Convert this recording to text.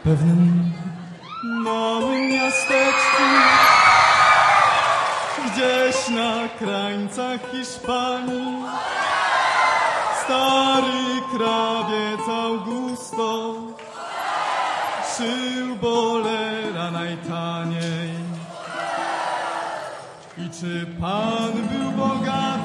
pewnym małym miasteczku, gdzieś na krańcach Hiszpanii, stary krawiec Augusto szył bolera najtaniej. I czy pan był bogaty?